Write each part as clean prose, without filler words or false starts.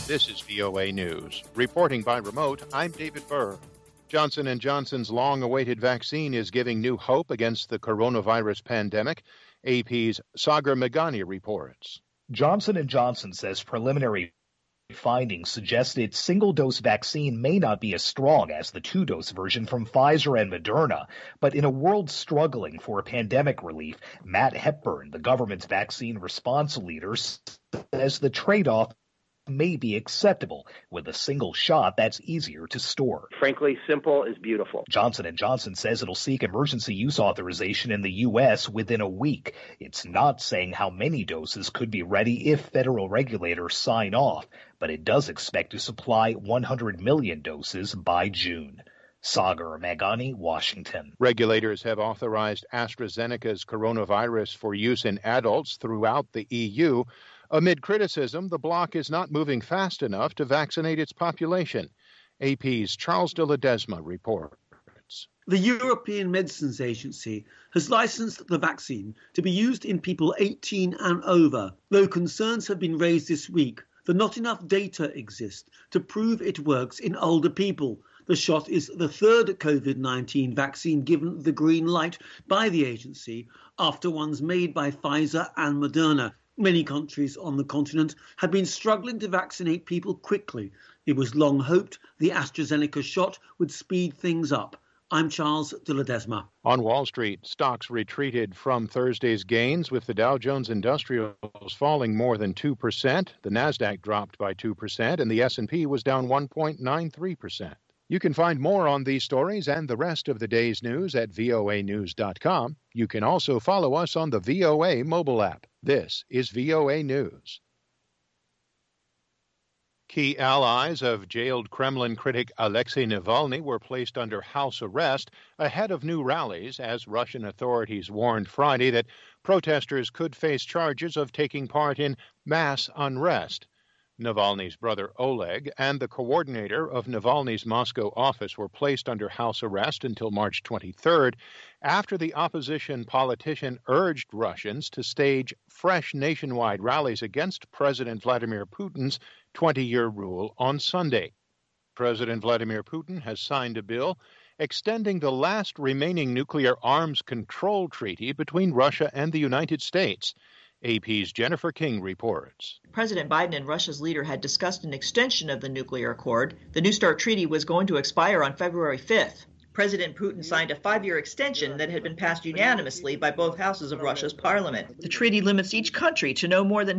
This is VOA News. Reporting by remote, I'm David Burr. Johnson & Johnson's long-awaited vaccine is giving new hope against the coronavirus pandemic. AP's Sagar Meghani reports. Johnson & Johnson says preliminary findings suggest its single-dose vaccine may not be as strong as the two-dose version from Pfizer and Moderna. But in a world struggling for pandemic relief, Matt Hepburn, the government's vaccine response leader, says the trade-off may be acceptable with a single shot that's easier to store. Frankly, simple is beautiful. Johnson & Johnson says it'll seek emergency use authorization in the U.S. within a week. It's not saying how many doses could be ready if federal regulators sign off, but it does expect to supply 100 million doses by June. Sagar Meghani, Washington. Regulators have authorized AstraZeneca's coronavirus for use in adults throughout the EU. Amid criticism, the bloc is not moving fast enough to vaccinate its population. AP's Charles de Ledesma reports. The European Medicines Agency has licensed the vaccine to be used in people 18 and over, though concerns have been raised this week that not enough data exists to prove it works in older people. The shot is the third COVID-19 vaccine given the green light by the agency after ones made by Pfizer and Moderna. Many countries on the continent have been struggling to vaccinate people quickly. It was long hoped the AstraZeneca shot would speed things up. I'm Charles de Ledesma. On Wall Street, stocks retreated from Thursday's gains, with the Dow Jones Industrials falling more than 2%. The Nasdaq dropped by 2%, and the S&P was down 1.93%. You can find more on these stories and the rest of the day's news at voanews.com. You can also follow us on the VOA mobile app. This is VOA News. Key allies of jailed Kremlin critic Alexei Navalny were placed under house arrest ahead of new rallies, as Russian authorities warned Friday that protesters could face charges of taking part in mass unrest. Navalny's brother Oleg and the coordinator of Navalny's Moscow office were placed under house arrest until March 23rd after the opposition politician urged Russians to stage fresh nationwide rallies against President Vladimir Putin's 20-year rule on Sunday. President Vladimir Putin has signed a bill extending the last remaining nuclear arms control treaty between Russia and the United States. AP's Jennifer King reports. President Biden and Russia's leader had discussed an extension of the nuclear accord. The New START treaty was going to expire on February 5th. President Putin signed a 5-year extension that had been passed unanimously by both houses of Russia's parliament. The treaty limits each country to no more than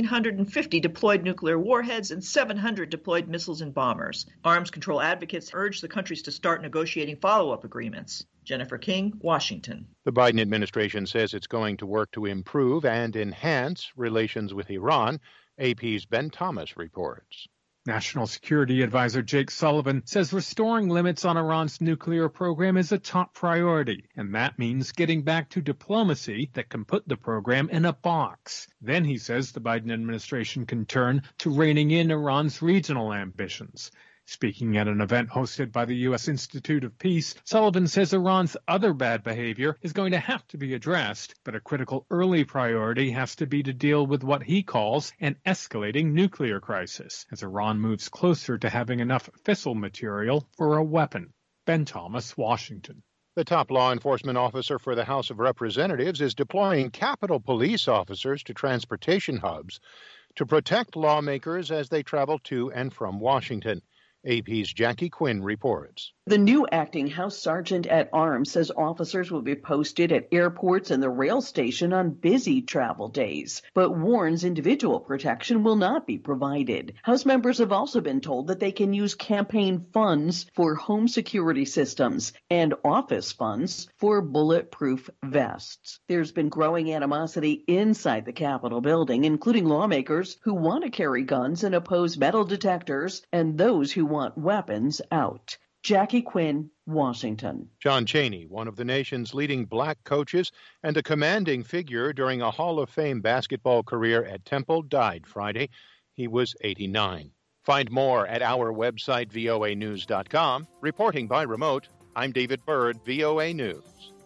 1,550 deployed nuclear warheads and 700 deployed missiles and bombers. Arms control advocates urge the countries to start negotiating follow-up agreements. Jennifer King, Washington. The Biden administration says it's going to work to improve and enhance relations with Iran. AP's Ben Thomas reports. National Security Advisor Jake Sullivan says restoring limits on Iran's nuclear program is a top priority, and that means getting back to diplomacy that can put the program in a box. Then he says the Biden administration can turn to reining in Iran's regional ambitions. Speaking at an event hosted by the U.S. Institute of Peace, Sullivan says Iran's other bad behavior is going to have to be addressed, but a critical early priority has to be to deal with what he calls an escalating nuclear crisis, as Iran moves closer to having enough fissile material for a weapon. Ben Thomas, Washington. The top law enforcement officer for the House of Representatives is deploying Capitol Police officers to transportation hubs to protect lawmakers as they travel to and from Washington. AP's Jackie Quinn reports. The new acting House Sergeant at Arms says officers will be posted at airports and the rail station on busy travel days, but warns individual protection will not be provided. House members have also been told that they can use campaign funds for home security systems and office funds for bulletproof vests. There's been growing animosity inside the Capitol building, including lawmakers who want to carry guns and oppose metal detectors and those who want weapons out. Jackie Quinn, Washington. John Chaney, one of the nation's leading black coaches and a commanding figure during a Hall of Fame basketball career at Temple, died Friday. He was 89. Find more at our website, voanews.com. Reporting by remote, I'm David Byrd, VOA News.